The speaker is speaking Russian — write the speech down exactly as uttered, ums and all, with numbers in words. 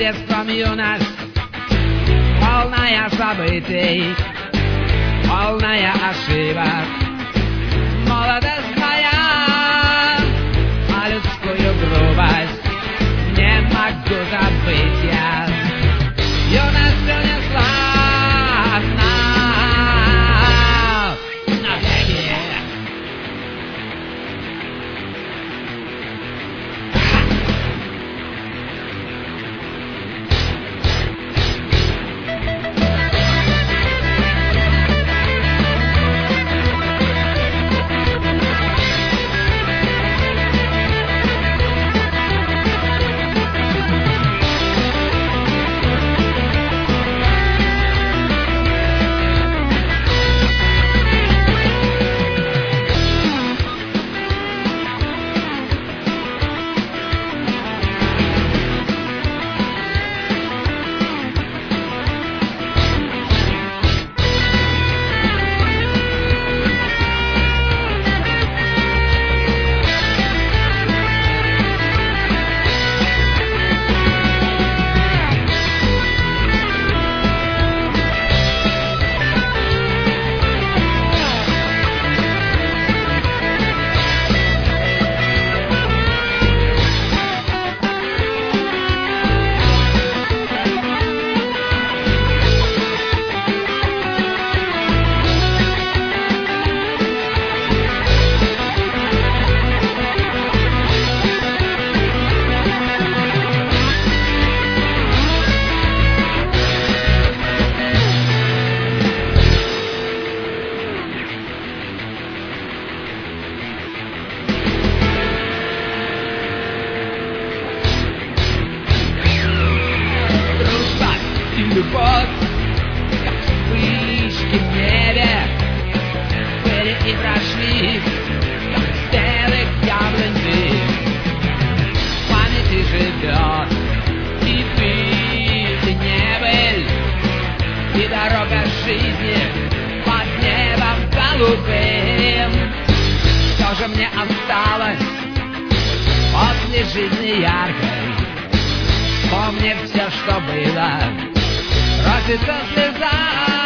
детством юность, полная событий, полная ошибок. Молодость моя, а людскую грубость не могу забыть я. Юность унесла нас навеки. Любовь, как вспышки в небе, были и прошли, как стрелы яблонь дым. В памяти живет и ты, и небыль, и дорога жизни под небом голубым. Что же мне осталось после жизни яркой? Вспомни все, что было. Просится слеза.